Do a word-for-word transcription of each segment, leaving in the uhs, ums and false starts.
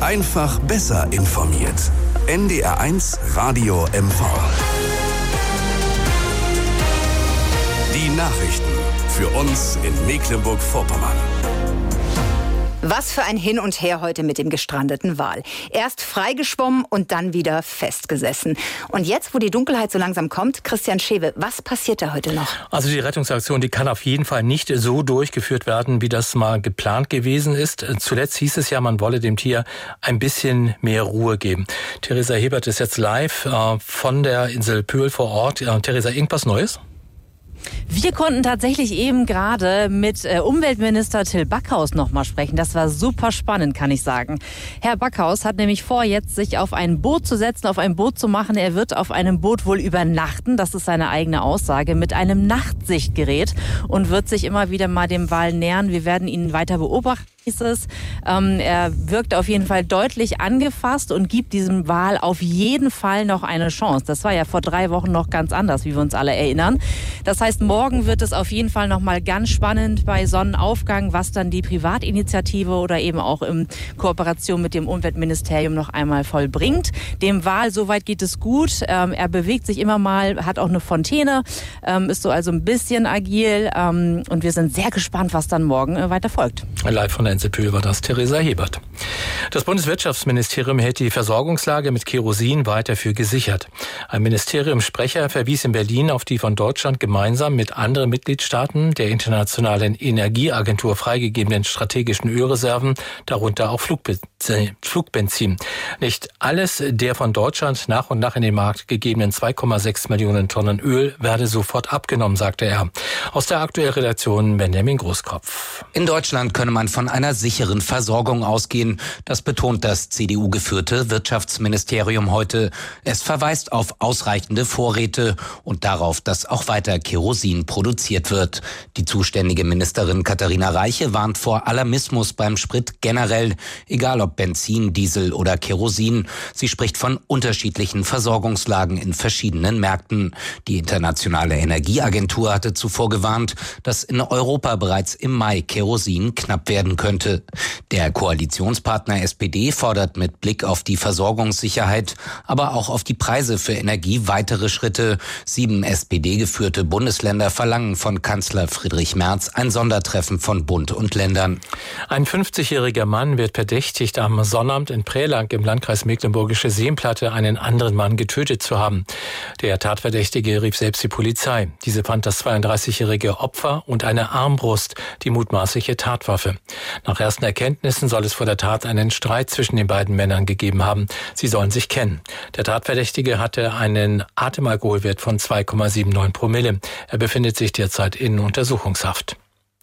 Einfach besser informiert. N D R eins Radio M V. Die Nachrichten für uns in Mecklenburg-Vorpommern. Was für ein Hin und Her heute mit dem gestrandeten Wal. Erst freigeschwommen und dann wieder festgesessen. Und jetzt, wo die Dunkelheit so langsam kommt, Christian Schewe, was passiert da heute noch? Also die Rettungsaktion, die kann auf jeden Fall nicht so durchgeführt werden, wie das mal geplant gewesen ist. Zuletzt hieß es ja, man wolle dem Tier ein bisschen mehr Ruhe geben. Theresa Hebert ist jetzt live äh, von der Insel Pöhl vor Ort. Äh, Theresa, irgendwas Neues? Wir konnten tatsächlich eben gerade mit Umweltminister Till Backhaus noch mal sprechen. Das war super spannend, kann ich sagen. Herr Backhaus hat nämlich vor, jetzt sich auf ein Boot zu setzen, auf ein Boot zu machen. Er wird auf einem Boot wohl übernachten, das ist seine eigene Aussage, mit einem Nachtsichtgerät und wird sich immer wieder mal dem Wal nähern. Wir werden ihn weiter beobachten, hieß es. Ähm, er wirkt auf jeden Fall deutlich angefasst und gibt diesem Wal auf jeden Fall noch eine Chance. Das war ja vor drei Wochen noch ganz anders, wie wir uns alle erinnern. Das heißt, morgen wird es auf jeden Fall noch mal ganz spannend bei Sonnenaufgang, was dann die Privatinitiative oder eben auch in Kooperation mit dem Umweltministerium noch einmal vollbringt. Dem Wal, soweit geht es gut. Ähm, er bewegt sich immer mal, hat auch eine Fontäne, ähm, ist so also ein bisschen agil. Ähm, und wir sind sehr gespannt, was dann morgen äh, weiter folgt. Live von der Insel Pöhl war das Theresa Hebert. Das Bundeswirtschaftsministerium hält die Versorgungslage mit Kerosin weiter für gesichert. Ein Ministeriumssprecher verwies in Berlin auf die von Deutschland gemeinsam mit anderen Mitgliedstaaten der Internationalen Energieagentur freigegebenen strategischen Ölreserven, darunter auch Flugbenzin. Nicht alles der von Deutschland nach und nach in den Markt gegebenen zwei Komma sechs Millionen Tonnen Öl werde sofort abgenommen, sagte er. Aus der aktuellen Redaktion Benjamin Großkopf. In Deutschland könne man von einer sicheren Versorgung ausgehen. Das betont das C D U-geführte Wirtschaftsministerium heute. Es verweist auf ausreichende Vorräte und darauf, dass auch weiter Kerosin produziert wird. Die zuständige Ministerin Katharina Reiche warnt vor Alarmismus beim Sprit generell, egal ob Benzin, Diesel oder Kerosin. Sie spricht von unterschiedlichen Versorgungslagen in verschiedenen Märkten. Die Internationale Energieagentur hatte zuvor gewarnt, dass in Europa bereits im Mai Kerosin knapp werden könnte. Der Koalitionspartner S P D fordert mit Blick auf die Versorgungssicherheit, aber auch auf die Preise für Energie weitere Schritte. Sieben S P D-geführte Bundesländer verlangen von Kanzler Friedrich Merz ein Sondertreffen von Bund und Ländern. Ein fünfzigjähriger Mann wird verdächtigt, am Sonnabend in Prälang im Landkreis Mecklenburgische Seenplatte einen anderen Mann getötet zu haben. Der Tatverdächtige rief selbst die Polizei. Diese fand das zweiunddreißigjährige Opfer und eine Armbrust, die mutmaßliche Tatwaffe. Nach ersten Erkenntnissen soll es vor der Tat einen Streit zwischen den beiden Männern gegeben haben. Sie sollen sich kennen. Der Tatverdächtige hatte einen Atemalkoholwert von zwei Komma neunundsiebzig Promille. Er befindet sich derzeit in Untersuchungshaft.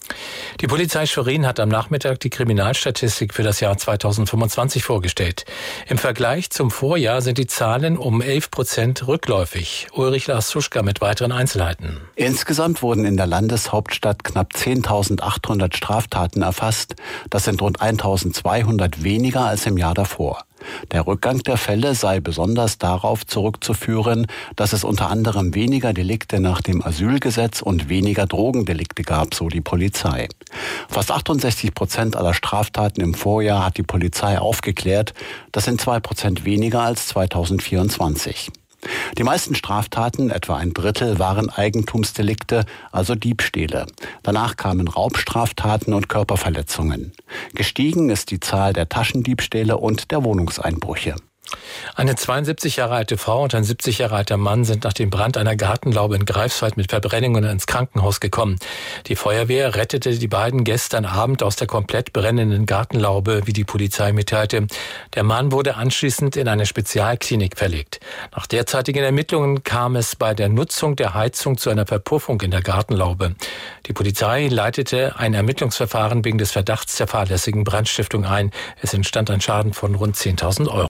Die Polizei Schwerin hat am Nachmittag die Kriminalstatistik für das Jahr zweitausendfünfundzwanzig vorgestellt. Im Vergleich zum Vorjahr sind die Zahlen um elf Prozent rückläufig. Ulrich Lars-Suschka mit weiteren Einzelheiten. Insgesamt wurden in der Landeshauptstadt knapp zehntausendachthundert Straftaten erfasst. Das sind rund eintausendzweihundert weniger als im Jahr davor. Der Rückgang der Fälle sei besonders darauf zurückzuführen, dass es unter anderem weniger Delikte nach dem Asylgesetz und weniger Drogendelikte gab, so die Polizei. Fast achtundsechzig Prozent aller Straftaten im Vorjahr hat die Polizei aufgeklärt. Das sind zwei Prozent weniger als zweitausendvierundzwanzig. Die meisten Straftaten, etwa ein Drittel, waren Eigentumsdelikte, also Diebstähle. Danach kamen Raubstraftaten und Körperverletzungen. Gestiegen ist die Zahl der Taschendiebstähle und der Wohnungseinbrüche. Eine zweiundsiebzig Jahre alte Frau und ein siebzig Jahre alter Mann sind nach dem Brand einer Gartenlaube in Greifswald mit Verbrennungen ins Krankenhaus gekommen. Die Feuerwehr rettete die beiden gestern Abend aus der komplett brennenden Gartenlaube, wie die Polizei mitteilte. Der Mann wurde anschließend in eine Spezialklinik verlegt. Nach derzeitigen Ermittlungen kam es bei der Nutzung der Heizung zu einer Verpuffung in der Gartenlaube. Die Polizei leitete ein Ermittlungsverfahren wegen des Verdachts der fahrlässigen Brandstiftung ein. Es entstand ein Schaden von rund zehntausend Euro.